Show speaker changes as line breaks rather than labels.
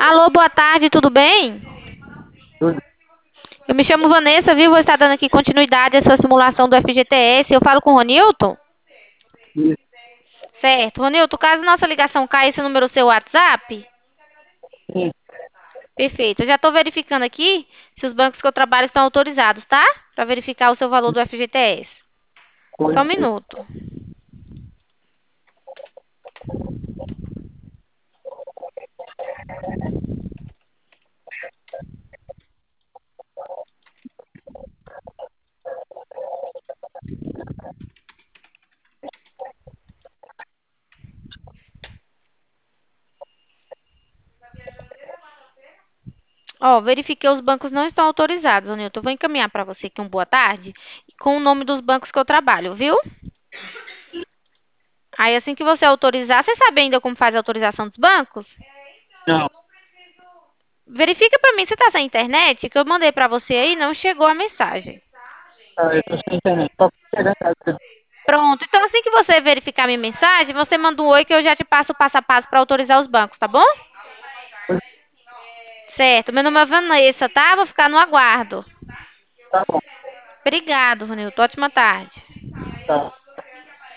Alô, boa tarde, tudo bem?
Tudo
Eu me chamo Vanessa, viu? Vou estar dando aqui continuidade à sua simulação do FGTS. Eu falo com o Ronilton?
isso,
Certo. Ronilton, caso nossa ligação caia, esse número é o seu WhatsApp?
sim,
Perfeito. Eu já estou verificando aqui se os bancos que eu trabalho estão autorizados, tá? Para verificar o seu valor do FGTS. Só um
pode ser.
minuto. Ó, verifiquei os bancos não estão autorizados, Ronilton. Eu vou encaminhar para você aqui um boa tarde com o nome dos bancos que eu trabalho, viu? Aí assim que você autorizar, você sabe ainda como faz a autorização dos bancos?
Não,
Verifica pra mim se tá sem internet, que eu mandei pra você aí, não chegou a mensagem.
eu tô sem internet. Só chegar em casa.
Pronto, então assim que você verificar minha mensagem, você manda um oi que eu já te passo o passo a passo pra autorizar os bancos, tá bom?
Pois
Certo, meu nome é Vanessa, tá? Vou ficar no aguardo.
tá bom,
Obrigado, Ronildo. Ótima tarde.
tá.